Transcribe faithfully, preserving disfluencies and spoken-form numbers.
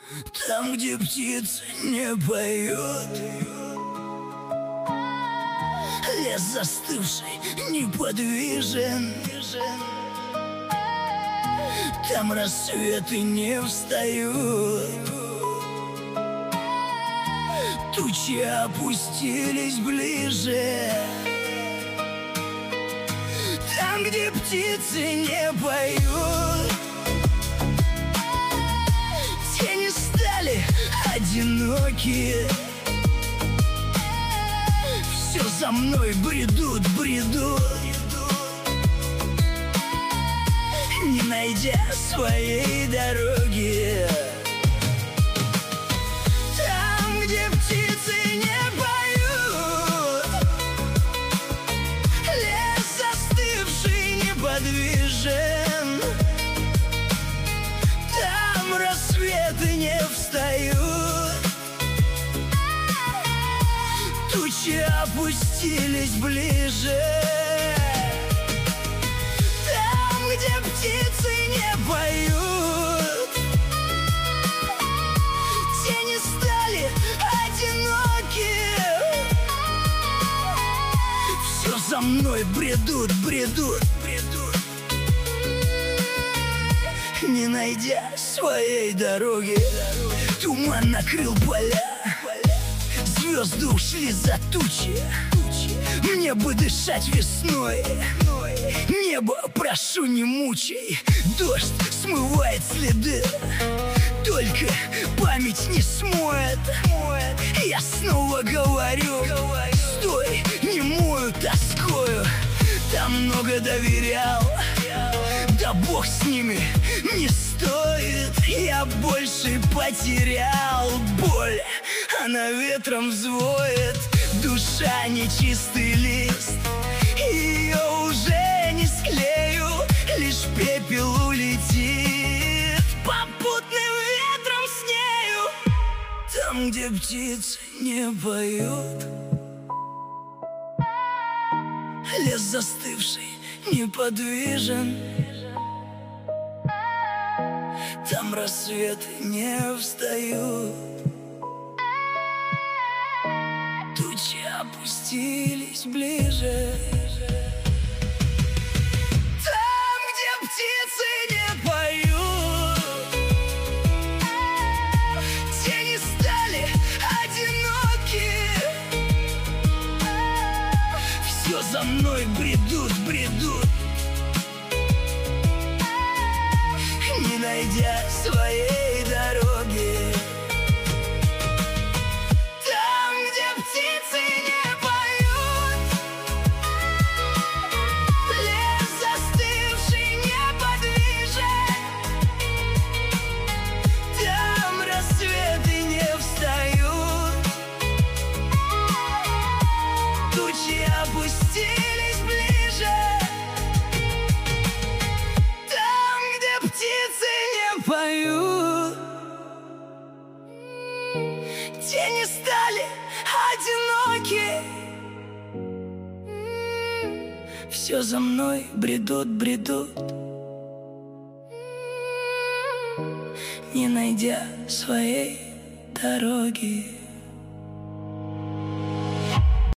Там, где птицы не поют, лес застывший, неподвижен. Там рассветы не встают, тучи опустились ближе. Там, где птицы не поют, тени стали одинокие. Все за мной бредут, бредут, не найдя своей дороги. Там, где птицы не поют, лес застывший, неподвижен. Там рассветы не встают, тучи опустились ближе. Там, где птицы не поют, тени стали одинокие. Все за мной бредут, бредут, бредут, не найдя своей дороги. Туман накрыл поля, звезды ушли за тучи. Мне бы дышать весной, небо, прошу, не мучай. Дождь смывает следы, только память не смоет. Я снова говорю, стой, немую тоскою. Там много доверял, да бог с ними, не стоит. Я больше потерял боль, она ветром взвоет. Душа нечистый лист, ее уже не склею, лишь пепел улетит попутным ветром с нею. Там, где птицы не поют, лес застывший, неподвижен. Там рассветы не встают, тучи опустились ближе. Там, где птицы не поют, тени стали одинокие. Все за мной бредут, бредут, не найдя своей дороги. Там, где птицы не поют, лес застывший, неподвижен. Там рассветы не встают, тучи опустились ближе. Там, где птицы не поют, тени стали одиноки. Все за мной бредут, бредут, не найдя своей дороги.